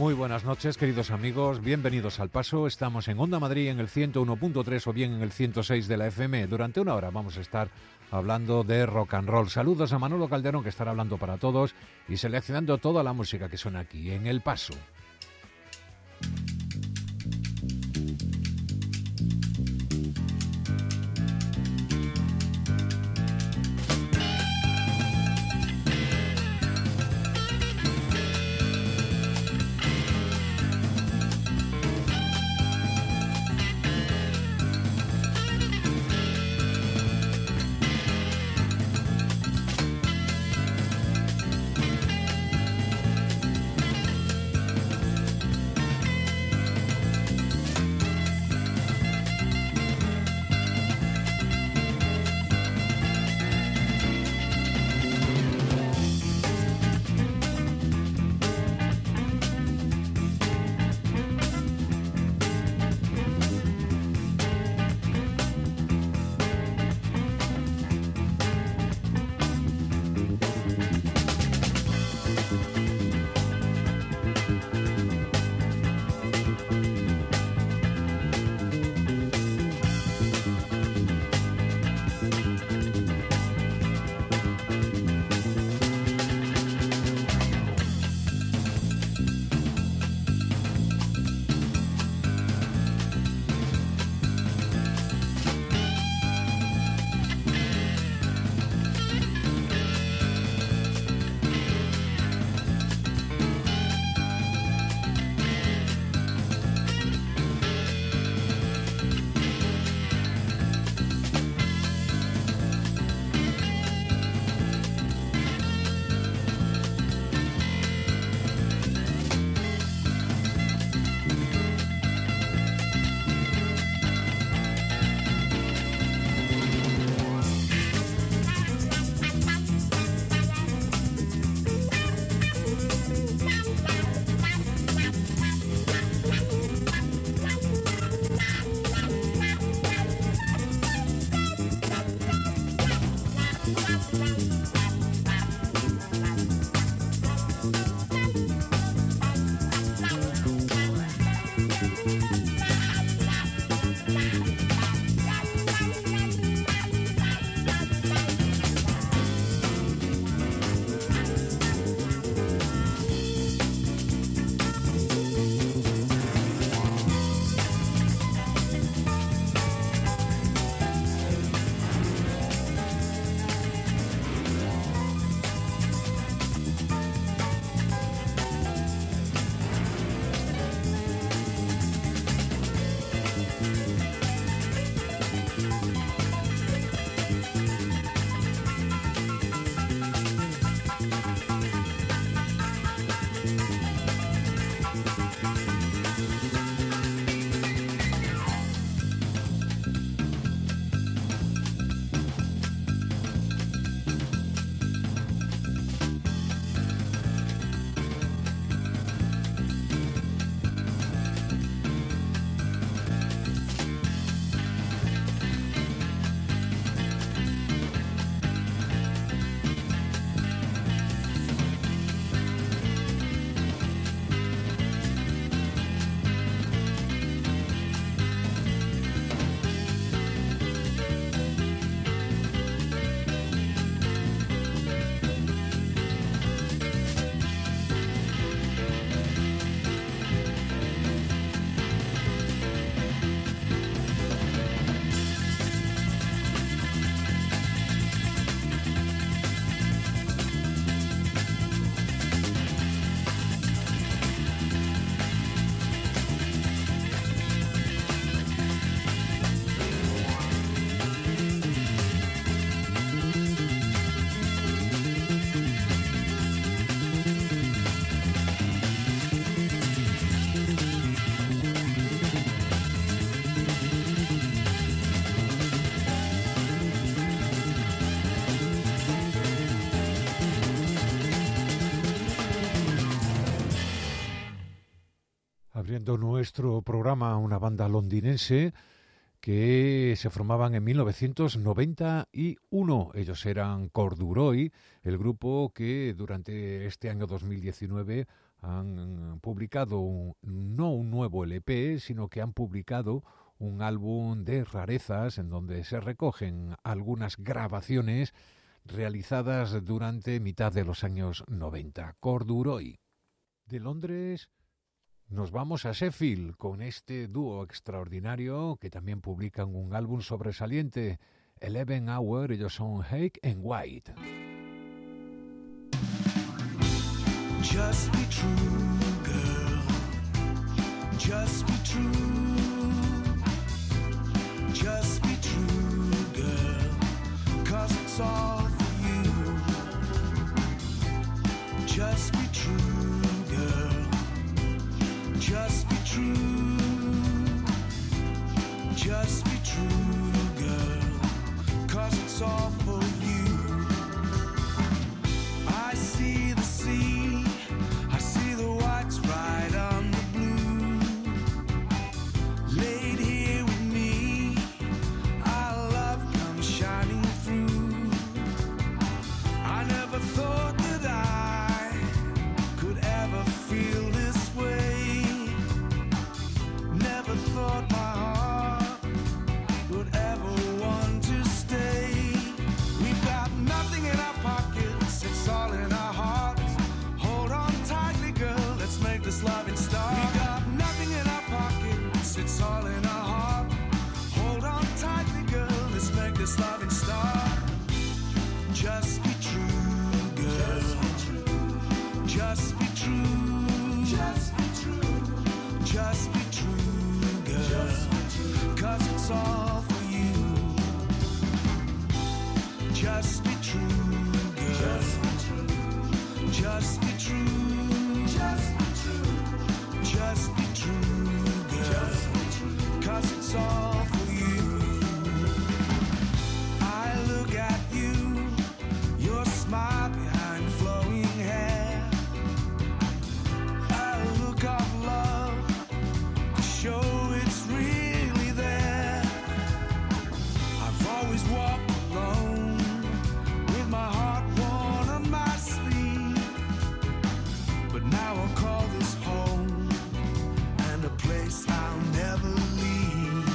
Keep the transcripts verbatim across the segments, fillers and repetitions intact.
Muy buenas noches, queridos amigos, bienvenidos al Paso. Estamos en Onda Madrid en el ciento uno punto tres o bien en el ciento seis de la F M. Durante una hora vamos a estar hablando de rock and roll. Saludos a Manolo Calderón, que estará hablando para todos y seleccionando toda la música que suena aquí en El Paso. Abriendo nuestro programa, una banda londinense que se formaban en mil novecientos noventa y uno. Ellos eran Corduroy, el grupo que durante este año dos mil diecinueve han publicado un, no un nuevo L P, sino que han publicado un álbum de rarezas en donde se recogen algunas grabaciones realizadas durante mitad de los años noventa. Corduroy. De Londres nos vamos a Sheffield con este dúo extraordinario que también publican un álbum sobresaliente, Eleven Hour. Ellos son Hake and White. Just be true, girl. Just be true. Just be true, girl. 'Cause it's all for you. Just be true, girl. Just be true. Just be true, girl. 'Cause it's all for you. I see the sea. I see the whites right on the blue. Laid here with me, our love comes shining through. I never thought that I could ever feel this way. Never thought my heart would ever want to stay. We've got nothing in our pockets, it's all in our hearts. Hold on tightly, girl, let's make this loving start. We got nothing in our pockets, it's all in our heart. Hold on tightly, girl, let's make this loving start. Just be true, girl. Just be true. Just be true. Just be true, girl. 'Cause it's all for you. Just be true, girl. Just be true. Just be true. Just be true, girl. 'Cause it's all for you. I look at you, your smile behind flowing hair. A look of love to show it's really there. I've always walked alone with my heart worn on my sleeve. But now I'll call this home and a place I'll never leave.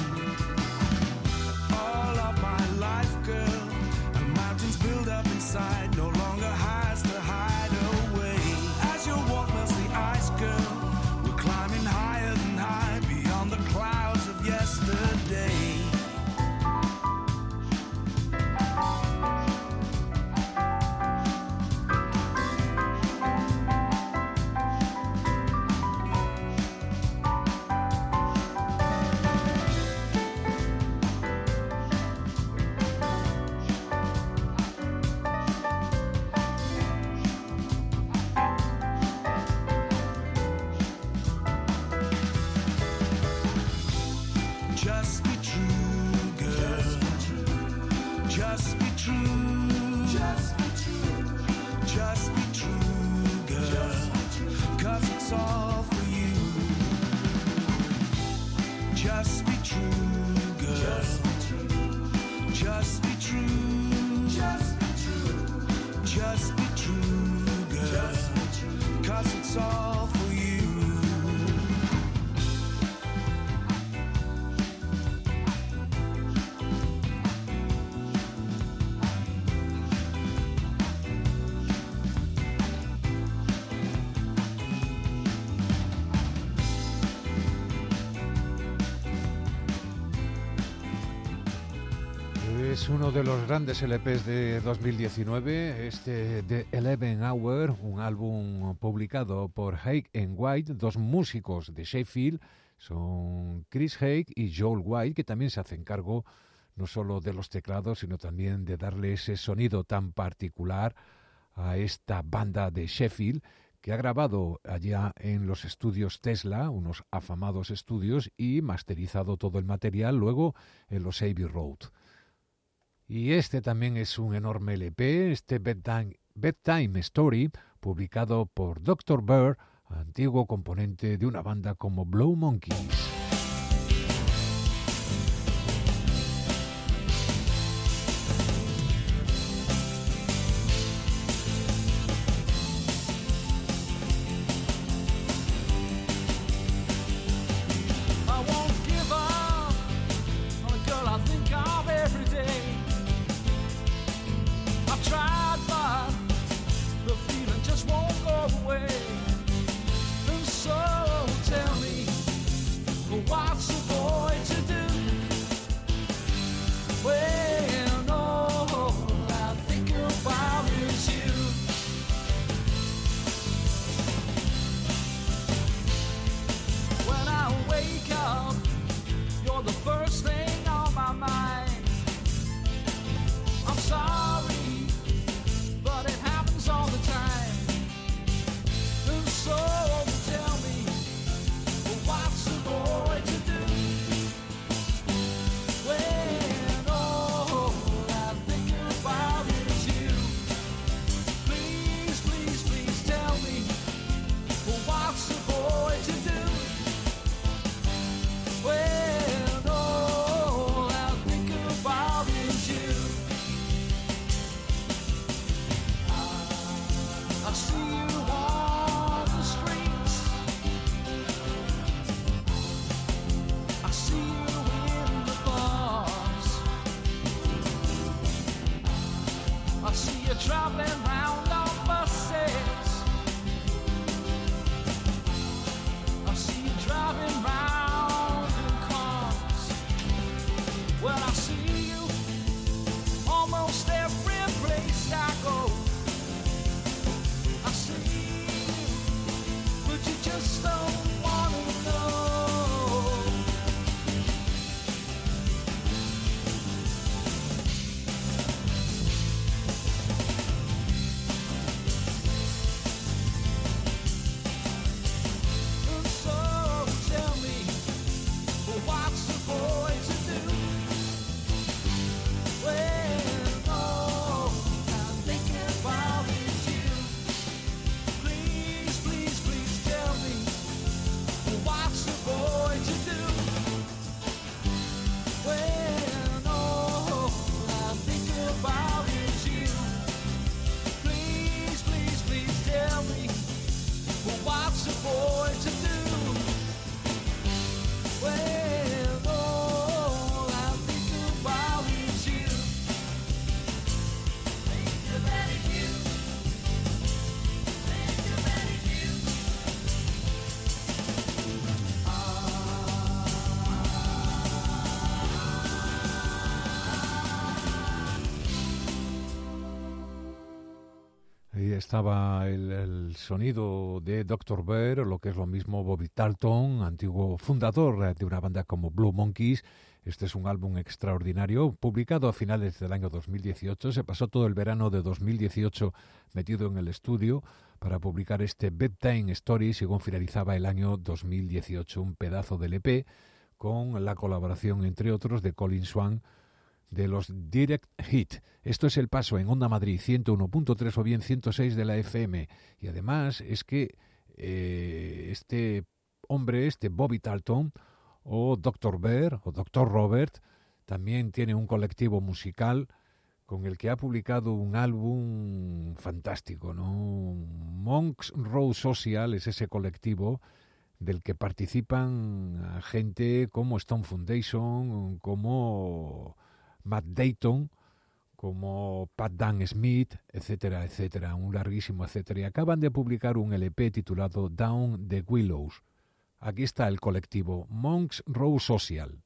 All of my life, girl, and mountains build up inside, no longer highs to hide away. As your walk melts the ice, girl, we're climbing higher than high, beyond the clouds of yesterday. Just be true, girl. Just be true. Just be true. Just be true, girl. 'Cause it's all for you. Just be true, girl. Just be true. Just be true. Just be true, girl. 'Cause it's all for you. Es uno de los grandes L Pes de dos mil diecinueve, este de Eleven Hour, un álbum publicado por Hake and White, dos músicos de Sheffield, son Chris Hake y Joel White, que también se hacen cargo no solo de los teclados, sino también de darle ese sonido tan particular a esta banda de Sheffield, que ha grabado allá en los estudios Tesla, unos afamados estudios, y masterizado todo el material luego en los Abbey Road. Y este también es un enorme L P, este Bedtime, Bedtime Story, publicado por doctor Bird, antiguo componente de una banda como Blow Monkeys. traveling round on buses. I see you driving round in cars. Well, I see you almost every place I go. I see you, but you just don't want to know. Estaba el, el sonido de doctor Bear, lo que es lo mismo Bobby Talton, antiguo fundador de una banda como Blue Monkeys. Este es un álbum extraordinario, publicado a finales del año dos mil dieciocho. Se pasó todo el verano de dos mil dieciocho metido en el estudio para publicar este Bedtime Story, según finalizaba el año dos mil dieciocho. Un pedazo del E P con la colaboración, entre otros, de Colin Swan, de los Direct Hit. Esto es El Paso en Onda Madrid ciento uno punto tres o bien ciento seis de la F M. Y además es que eh, este hombre, este Bobby Talton, o doctor Bear, o doctor Robert, también tiene un colectivo musical con el que ha publicado un álbum fantástico, ¿no? Monks Row Social es ese colectivo del que participan gente como Stone Foundation, como Matt Dayton, como Pat Dan Smith, etcétera, etcétera, un larguísimo etcétera. Y acaban de publicar un L P titulado Down the Willows. Aquí está el colectivo Monks Row Social.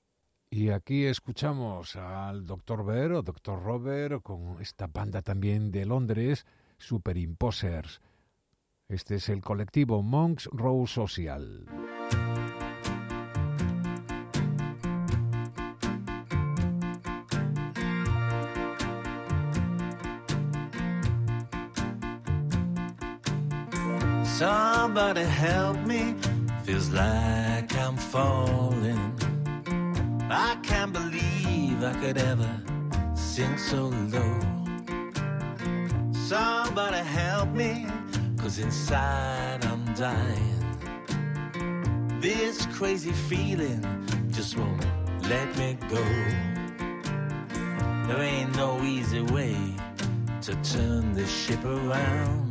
Y aquí escuchamos al doctor Bear o doctor Robert con esta banda también de Londres, Superimposers. Este es el colectivo Monks Row Social. Somebody help me, feels like I'm falling. I can't believe I could ever sink so low. Somebody help me, cause inside I'm dying. This crazy feeling just won't let me go. There ain't no easy way to turn this ship around.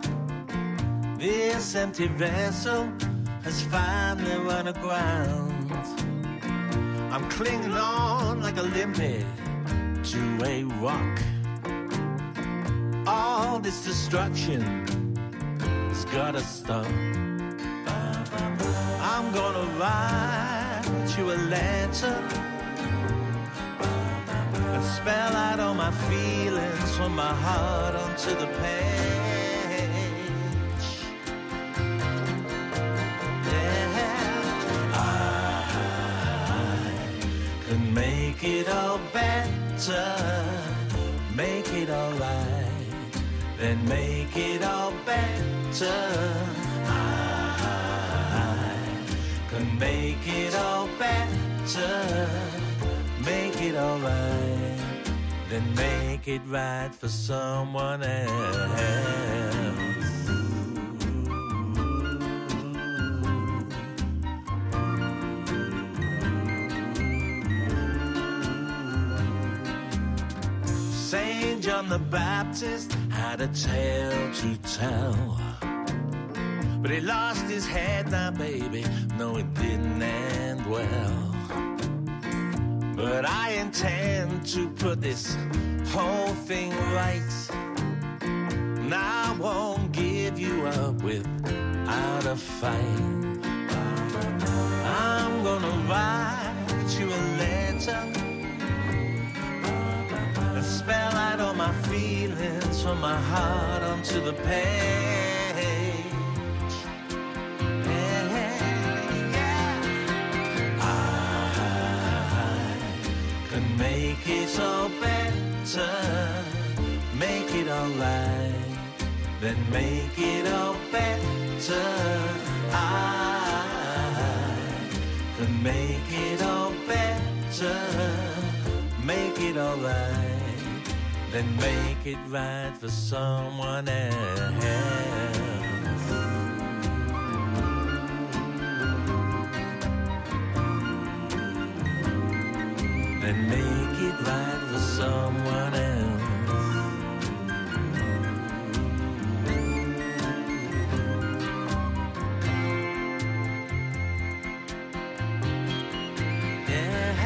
This empty vessel has finally run aground. I'm clinging on like a limpet to a rock. All this destruction has gotta stop. I'm gonna write you a letter and spell out all my feelings from my heart onto the page. Make it all better, make it all right, then make it all better. I can make it all better, make it all right, then make it right for someone else. Saint John the Baptist had a tale to tell, but he lost his head now, baby, no it didn't end well. But I intend to put this whole thing right. and I won't give you up without a fight. I'm gonna write you a letter and spell out all my feelings from my heart onto the page. Make it all better, make it all right, then make it all better. I can make it all better, make it all right, then make it right for someone else. And make it right for someone else. Yeah,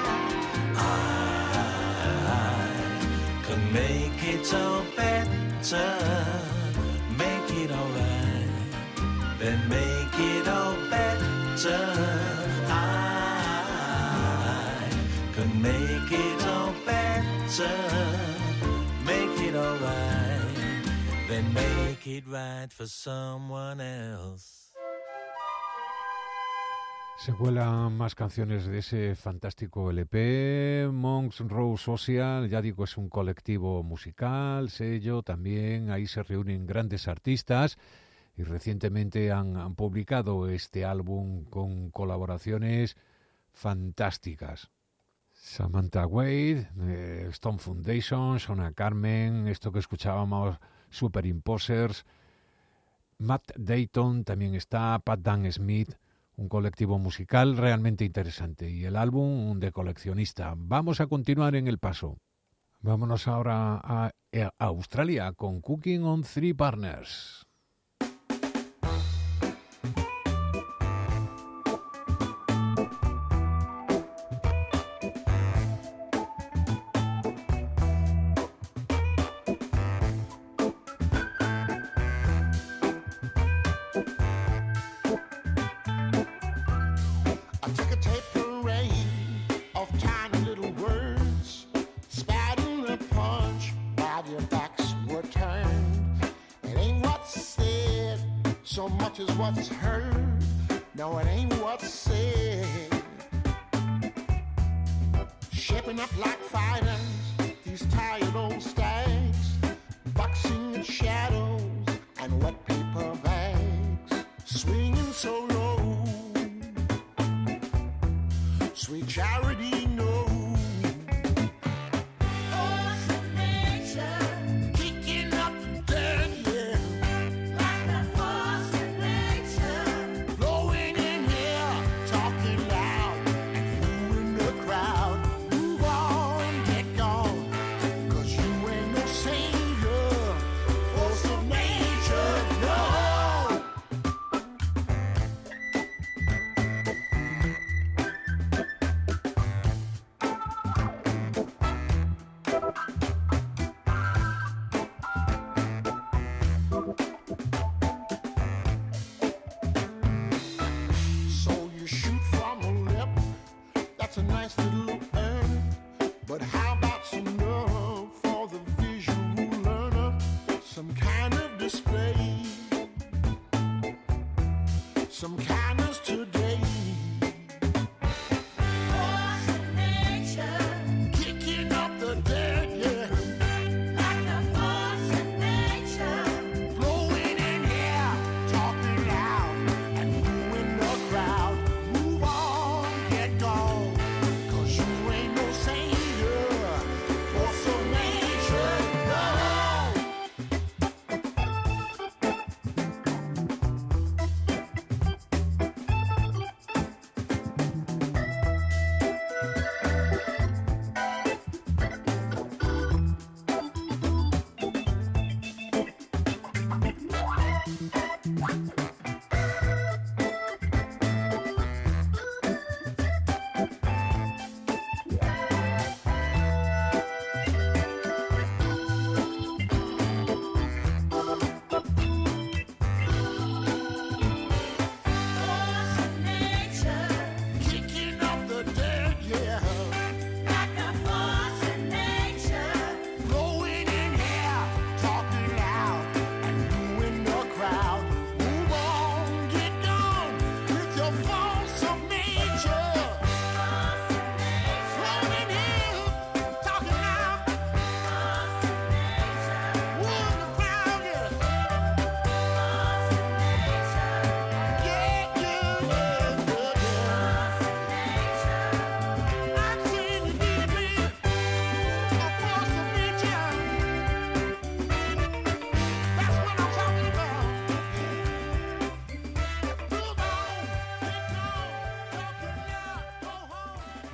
I can make it all better, make it all right, then make it all better. Make it all better, make it all right, then make it right for someone else. Se cuelan más canciones de ese fantástico L P. Monks Row Social, ya digo, es un colectivo musical, sello, también ahí se reúnen grandes artistas y recientemente han, han publicado este álbum con colaboraciones fantásticas. Samantha Wade, eh, Stone Foundation, Shona Carmen, esto que escuchábamos, Superimposers, Matt Dayton también está, Pat Dan Smith, un colectivo musical realmente interesante y el álbum un de coleccionista. Vamos a continuar en el paso. Vámonos ahora a, a Australia con Cooking on Three Partners. What's heard, no, it ain't what's said. Shaping up like fighters, these tired old stags, boxing in shadows and wet paper bags, swinging so low. Sweet charity knows.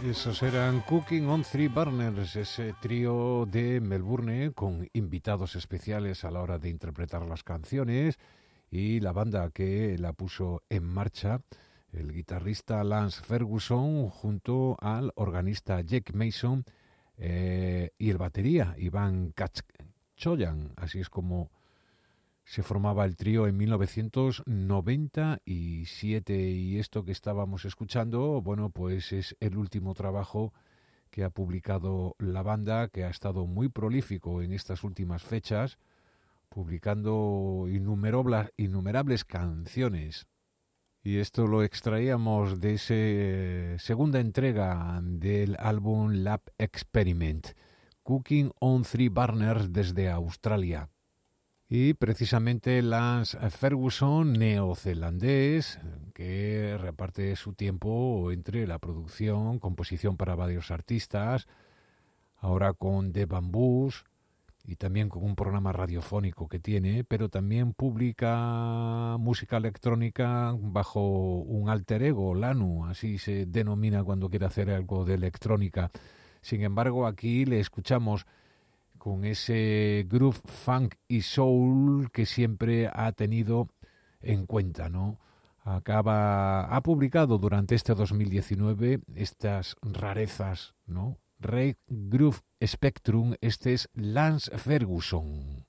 Esos eran Cooking on Three Burners, ese trío de Melbourne con invitados especiales a la hora de interpretar las canciones, y la banda que la puso en marcha, el guitarrista Lance Ferguson junto al organista Jake Mason eh, y el batería Ivan Kachchoyan. Así es como se formaba el trío en mil novecientos noventa y siete, y esto que estábamos escuchando, bueno, pues es el último trabajo que ha publicado la banda, que ha estado muy prolífico en estas últimas fechas, publicando innumerables, innumerables canciones. Y esto lo extraíamos de esa eh, segunda entrega del álbum Lab Experiment, Cooking on Three Burners, desde Australia. Y precisamente Lance Ferguson, neozelandés, que reparte su tiempo entre la producción, composición para varios artistas, ahora con The Bamboos y también con un programa radiofónico que tiene, pero también publica música electrónica bajo un alter ego, Lanu, así se denomina cuando quiere hacer algo de electrónica. Sin embargo, aquí le escuchamos con ese groove, funk y soul que siempre ha tenido en cuenta, ¿no? Acaba, ha publicado durante este dos mil diecinueve estas rarezas, ¿no? Rave Groove Spectrum, este es Lance Ferguson.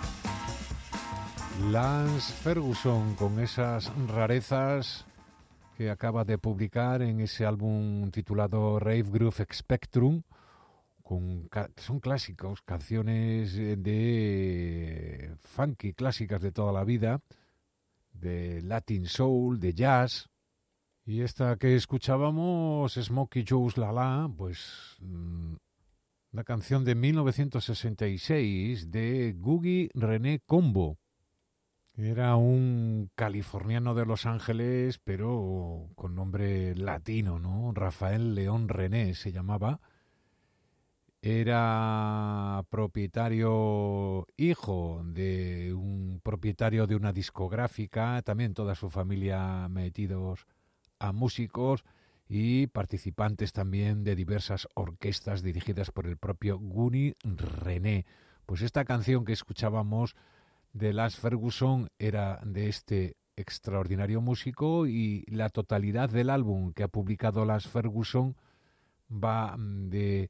Lance Ferguson con esas rarezas que acaba de publicar en ese álbum titulado Rave Groove Spectrum, con, son clásicos, canciones de funky, clásicas de toda la vida, de Latin Soul, de jazz. Y esta que escuchábamos, Smokey Joe's La La, pues una canción de mil novecientos sesenta y seis de Googie René Combo. Era un californiano de Los Ángeles, pero con nombre latino, ¿no? Rafael León René se llamaba. Era propietario, hijo de un propietario de una discográfica, también toda su familia metidos a músicos y participantes también de diversas orquestas dirigidas por el propio Googie René. Pues esta canción que escuchábamos de Las Ferguson era de este extraordinario músico, y la totalidad del álbum que ha publicado Las Ferguson va de,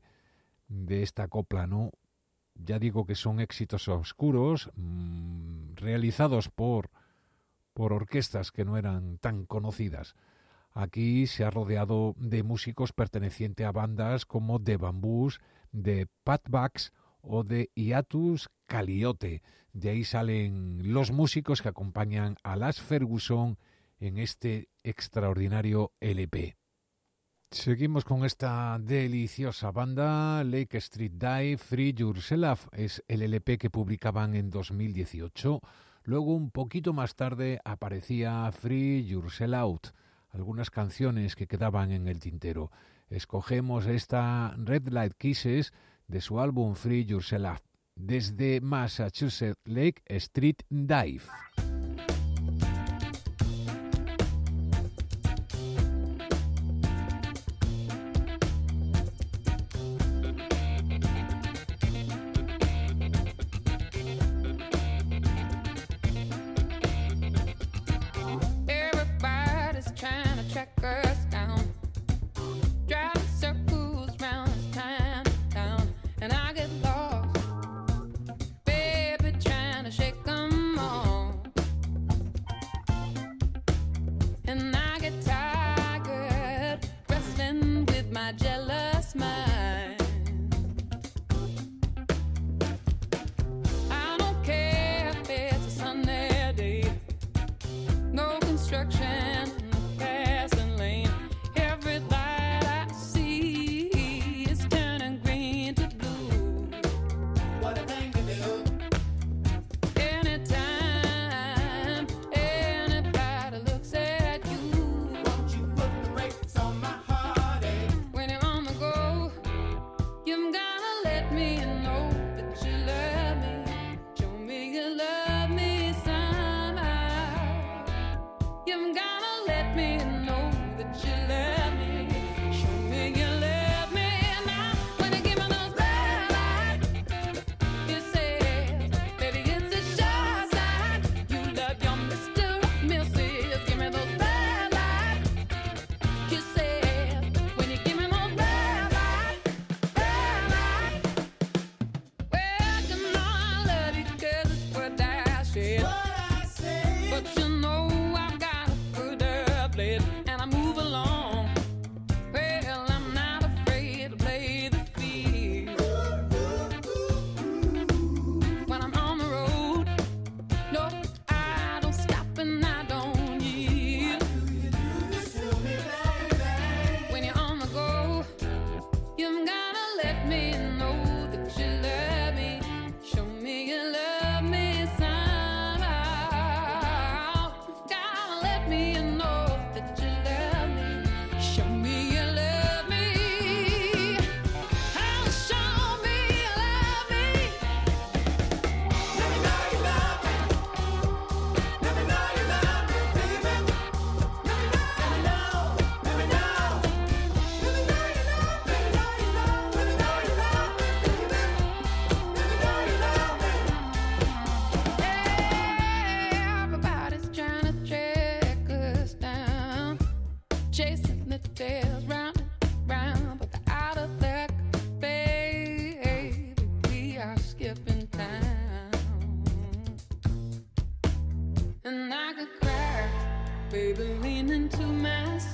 de esta copla, ¿no? Ya digo que son éxitos oscuros, mmm, realizados por, por orquestas que no eran tan conocidas. Aquí se ha rodeado de músicos pertenecientes a bandas como The Bamboos, de Patbacks o de Hiatus Kaliyote. De ahí salen los músicos que acompañan a Las Ferguson en este extraordinario L P. Seguimos con esta deliciosa banda, Lake Street Dive, Free Yourself. Es el L P que publicaban en dos mil dieciocho. Luego, un poquito más tarde, aparecía Free Yourself Out. Algunas canciones que quedaban en el tintero. Escogemos esta Red Light Kisses de su álbum Free Yourself, desde Massachusetts, Lake Street Dive. baby, lean into my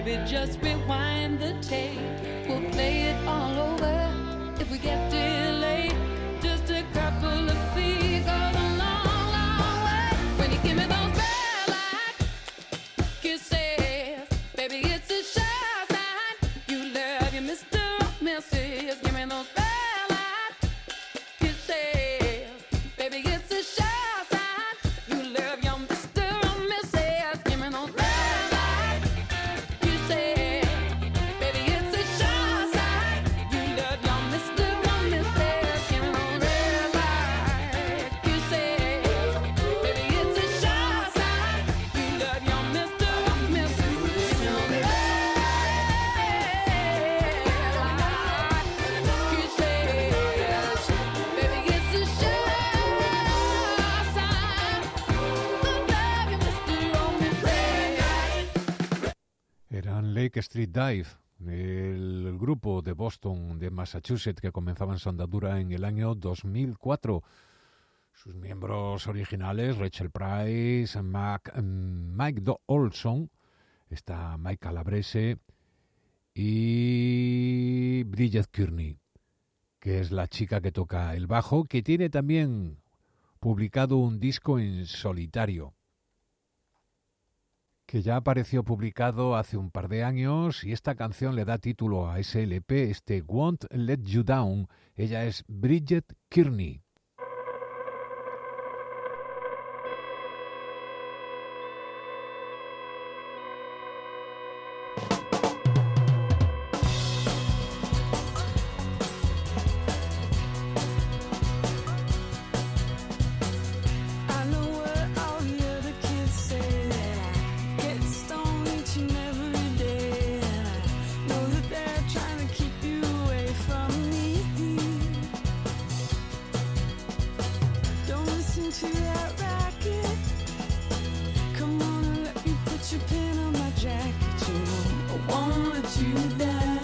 baby, just rewind the tape. We'll play it all over if we get delayed. Just a couple of feet goes a long, long way. When you give me those red light kisses, baby, it's a sure sign you love your Mister or Missus Give me those red light kisses, baby, it's a sure sign you love your Mister or Missus Give me those red light kisses, baby, it's a sure sign you love your Mister or Missus Give me those red light kisses, baby, it's a sure sign you love your Mister or Missus Give me those red light kisses, baby, it's a sure sign you love your Mister or Missus Eran Lake Street Dive, el grupo de Boston, de Massachusetts, que comenzaban su andadura en el año dos mil cuatro. Sus miembros originales, Rachel Price, Mac, Mike Do- Olson, está Mike Calabrese y Bridget Kearney, que es la chica que toca el bajo, que tiene también publicado un disco en solitario, que ya apareció publicado hace un par de años, y esta canción le da título a ese L P, este Won't Let You Down. Ella es Bridget Kearney. I know what all the other kids say, that I get stoned each and every day, and I know that they're trying to keep you away from me. Don't listen to that racket. Come on and let me put your pin on my jacket. You know I won't let you down.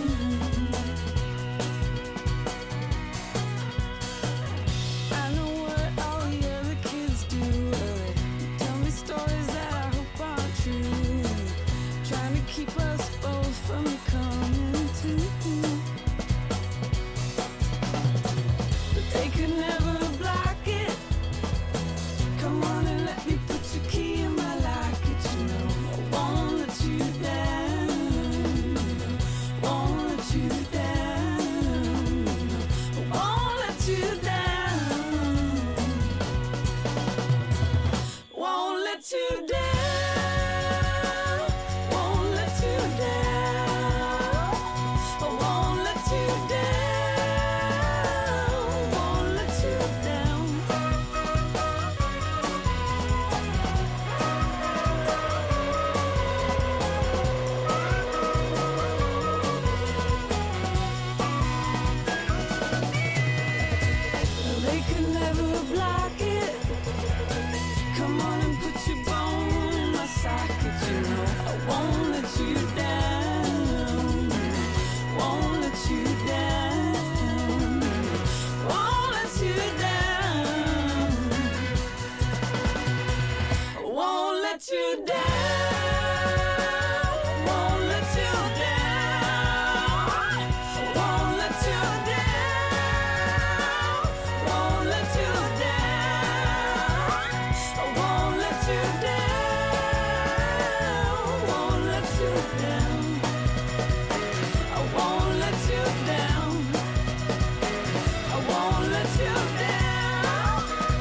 I know what all the other kids do. They tell me stories that I hope aren't true, trying to keep us both from coming to. But they could never block it. Come on and let me put your key in my locket. You know I won't let you down. Won't let you down. I won't let you down. Won't let you down. Won't let you down. I won't let you down. Won't let you down. They could never block it. Come on and put your bone in my socket. You know I won't let you down. Won't let you down. Won't let you down. Won't let you down. Won't let you down. Won't let you down. Won't let you down. I won't let you down. Won't let you down. I won't let you down. I won't let you down.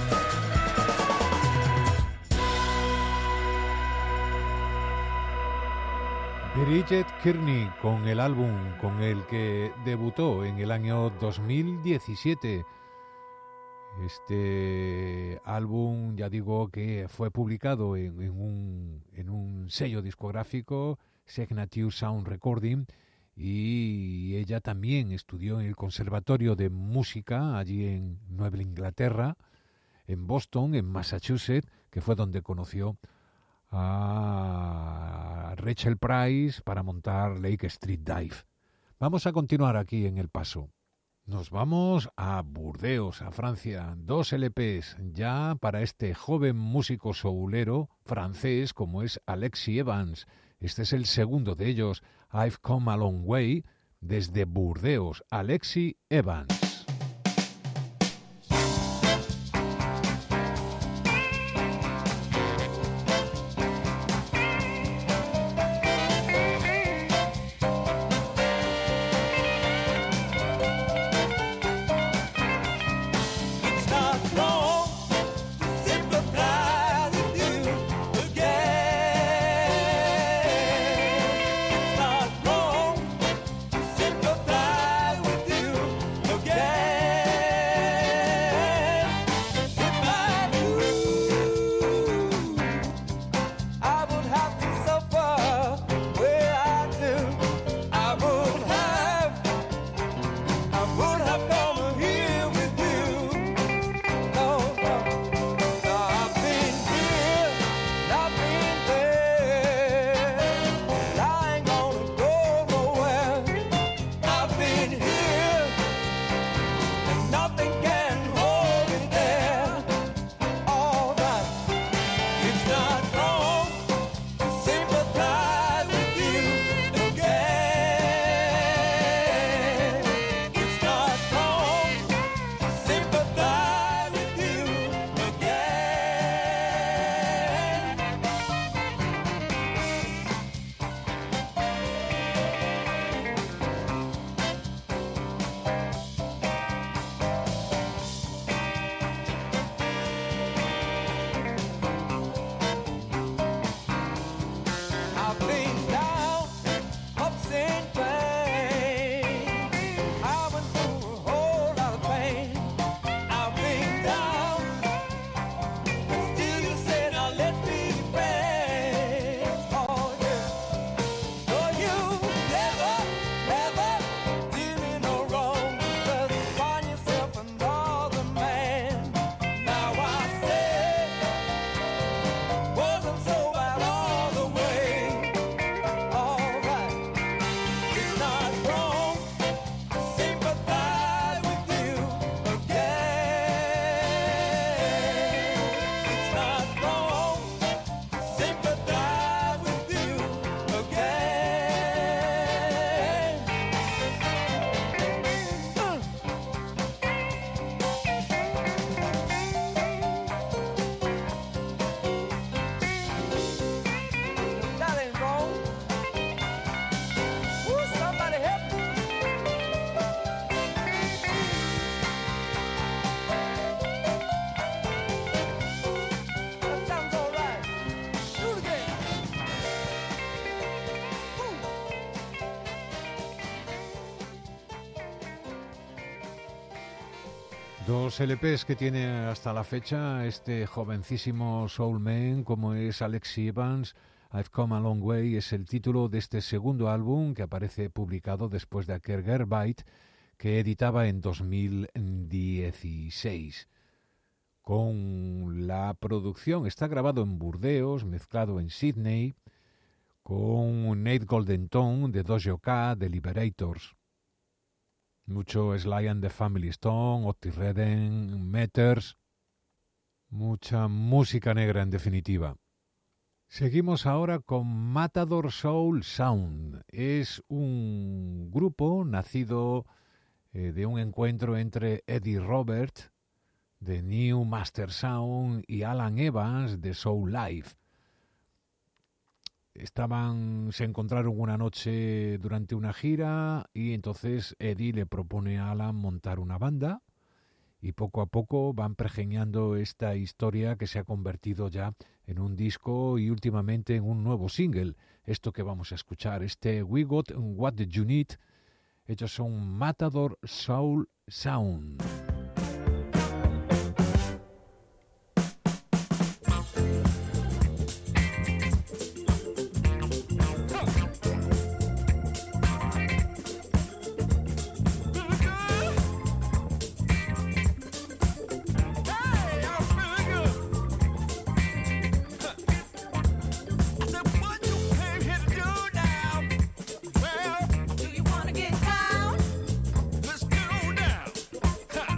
Bridget Kearney, con el álbum con el que debutó en el año dos mil diecisiete. Este álbum, ya digo, que fue publicado en, en, un, en un sello discográfico, Signature Sound Recording, y ella también estudió en el Conservatorio de Música allí en Nueva Inglaterra, en Boston, en Massachusetts, que fue donde conoció a Rachel Price para montar Lake Street Dive. Vamos a continuar aquí en El Paso. Nos vamos a Burdeos, a Francia. Dos L Pes ya para este joven músico soulero francés como es Alexis Evans. Este es el segundo de ellos, I've Come a Long Way, desde Burdeos, Alexi Evans. Dos L Pes que tiene hasta la fecha este jovencísimo soulman como es Alexi Evans. I've Come a Long Way es el título de este segundo álbum que aparece publicado después de aquel Gearbite que editaba en dos mil dieciséis. Con la producción, está grabado en Burdeos, mezclado en Sydney, con Nate Goldenton de Dojo Cat, de Liberators. Mucho Sly and the Family Stone, Otis Redding, Meters, mucha música negra en definitiva. Seguimos ahora con Matador Soul Sound. Es un grupo nacido eh, de un encuentro entre Eddie Robert de New Master Sound y Alan Evans de Soul Life. Estaban, se encontraron una noche durante una gira y entonces Eddie le propone a Alan montar una banda y poco a poco van pergeñando esta historia que se ha convertido ya en un disco y últimamente en un nuevo single. Esto que vamos a escuchar, este We Got What You Need, ellos son Matador Soul Sound. Do you wanna get down? Let's get on down.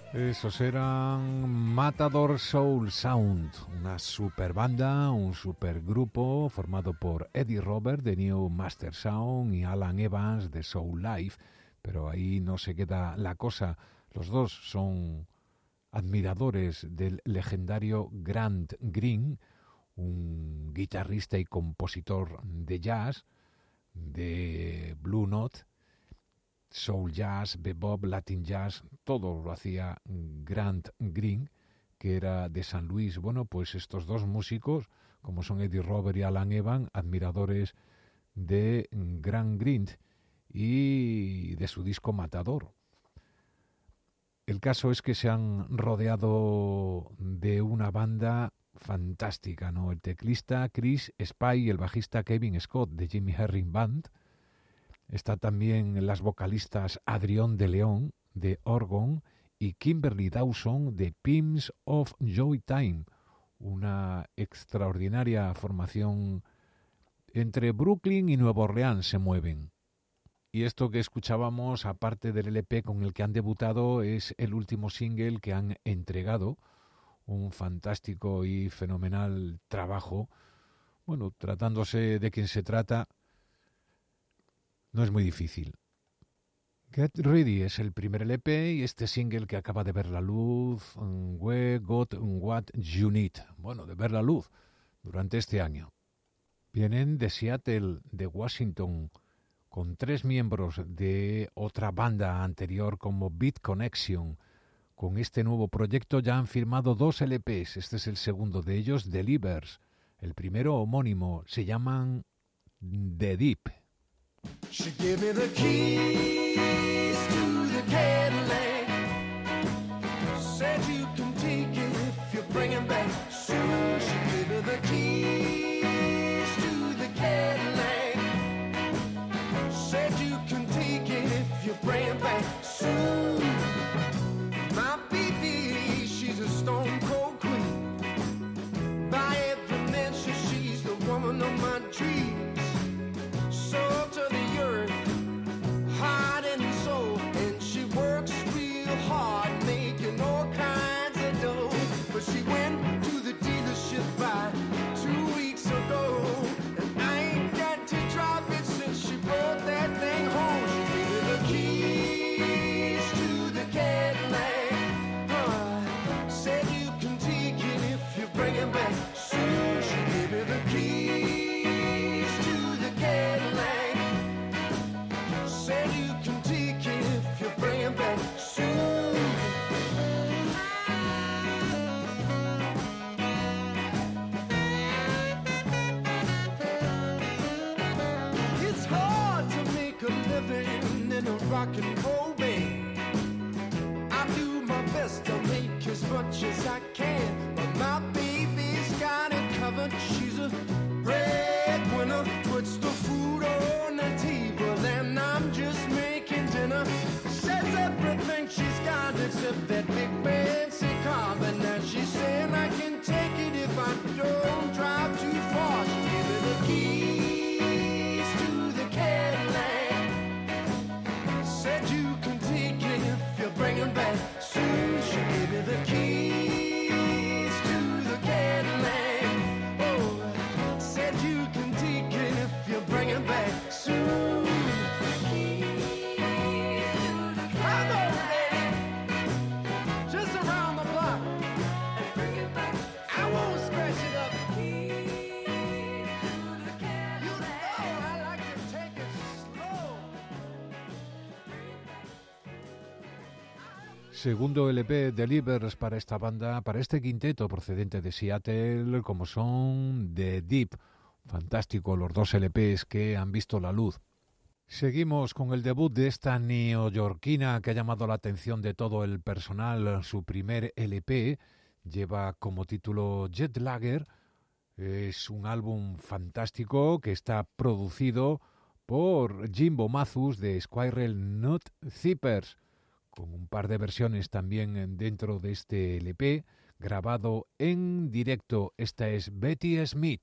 Esos eran Matador Soul Sound, una super banda, un super grupo formado por Eddie Robert de New Master Sound y Alan Evans de Soul Life, pero ahí no se queda la cosa. Los dos son admiradores del legendario Grant Green, un guitarrista y compositor de jazz, de Blue Note, soul jazz, bebop, latin jazz, todo lo hacía Grant Green, que era de San Luis. Bueno, pues estos dos músicos, como son Eddie Robert y Alan Evans, admiradores de Grant Green y de su disco Matador. El caso es que se han rodeado de una banda fantástica, ¿no? El teclista Chris Spy y el bajista Kevin Scott de Jimmy Herring Band. Está también las vocalistas Adrián de León de Orgon y Kimberly Dawson de Pimps of Joy Time, una extraordinaria formación entre Brooklyn y Nueva Orleans se mueven. Y esto que escuchábamos, aparte del L P con el que han debutado, es el último single que han entregado, un fantástico y fenomenal trabajo. Bueno, tratándose de quien se trata, no es muy difícil. Get Ready es el primer L P y este single que acaba de ver la luz, We Got What You Need, bueno, de ver la luz durante este año. Vienen de Seattle, de Washington, con tres miembros de otra banda anterior como Beat Connection. Con este nuevo proyecto ya han firmado dos L Ps, este es el segundo de ellos, Delivers. El primero homónimo, se llaman The Deep. She gave me the keys to the Cadillac. Said you can take it if you bring it back soon. She gave me the keys to the Cadillac. Said you can take it if you bring it back soon. My baby, she's a stone cold queen. By every measure, she's the woman of my dreams. Soul to the earth, heart and soul, and she works real hard, making all kinds of dough. But she went to the dealership by two weeks ago, and I ain't got to drive it since she brought that thing home. She gave me the keys to the Cadillac. Uh, said you can take it if you bring it back soon. She gave me the keys to the Cadillac. Said you can take it if you bring it back soon. It's hard to make a living in a rock and roll band. I do my best to make as much as I can, but my baby's got it covered. She's a breadwinner, puts the food on the table, and I'm just making dinner. Says everything she's got except that big fancy car, but now she's saying I can take it if I don't drive too far. She gave me the keys to the Cadillac. Said you can take it if you bring it back soon. She gave me the keys to the Cadillac. Oh, said you can take it if you bring it back soon. I know, baby. Just around the block. I won't scratch it up. You know I like to take it slow. Segundo L P Delivers para esta banda, para este quinteto procedente de Seattle, como son The Deep. Fantástico los dos L Ps que han visto la luz. Seguimos con el debut de esta neoyorquina que ha llamado la atención de todo el personal. Su primer L P lleva como título Jet Lagger. Es un álbum fantástico que está producido por Jimbo Mathus de Squirrel Nut Zippers, con un par de versiones también dentro de este L P, grabado en directo. Esta es Betty Smith.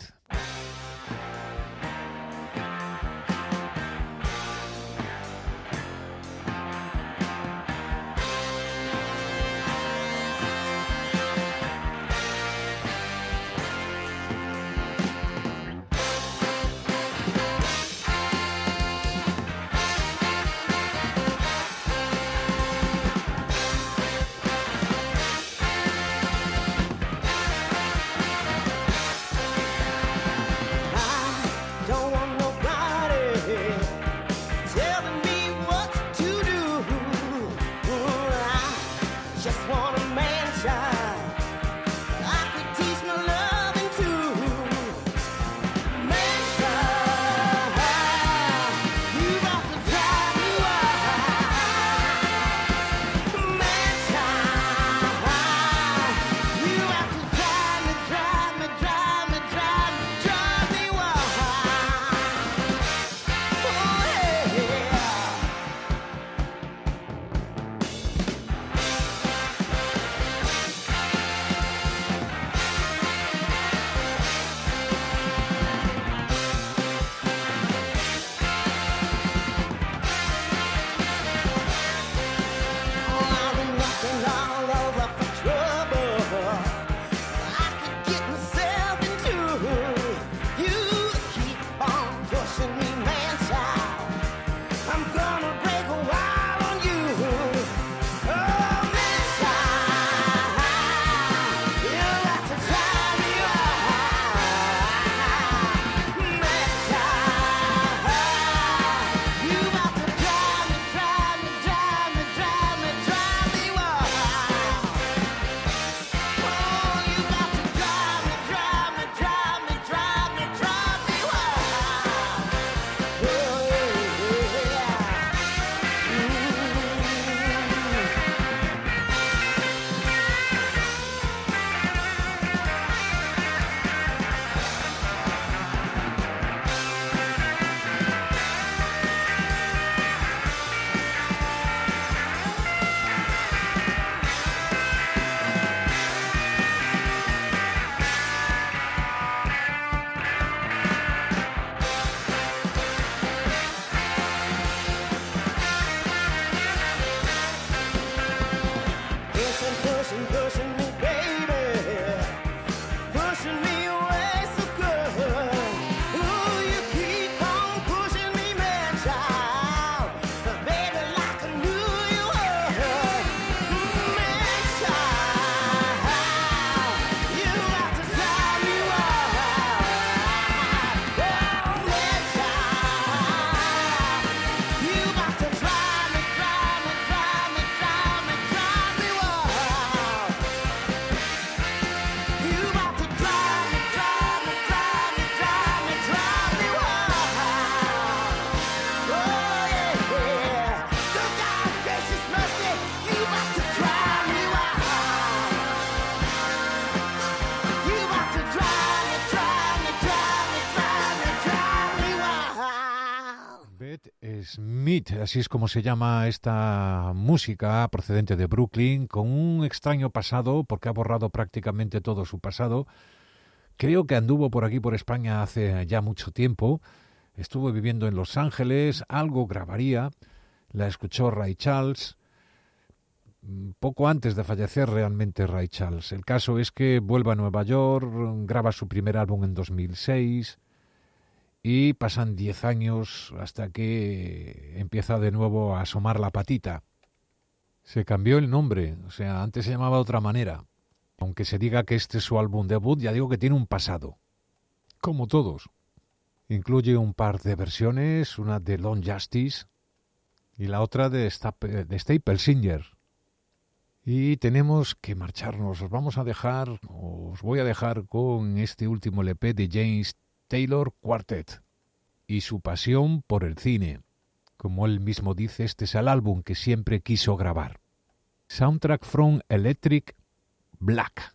Smith, así es como se llama esta música procedente de Brooklyn, con un extraño pasado, porque ha borrado prácticamente todo su pasado. Creo que anduvo por aquí, por España, hace ya mucho tiempo. Estuvo viviendo en Los Ángeles, algo grabaría. La escuchó Ray Charles, poco antes de fallecer realmente Ray Charles. El caso es que vuelve a Nueva York, graba su primer álbum en dos mil seis y pasan diez años hasta que empieza de nuevo a asomar la patita. Se cambió el nombre, o sea, antes se llamaba de otra manera. Aunque se diga que este es su álbum debut, ya digo que tiene un pasado, como todos. Incluye un par de versiones, una de Long Justice y la otra de, Staple, de Staple Singer. Y tenemos que marcharnos. Os vamos a dejar, os voy a dejar con este último L P de James Taylor Quartet y su pasión por el cine. Como él mismo dice, este es el álbum que siempre quiso grabar. Soundtrack from Electric Black.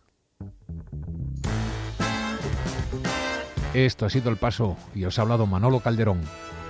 Esto ha sido El Paso y os ha hablado Manolo Calderón.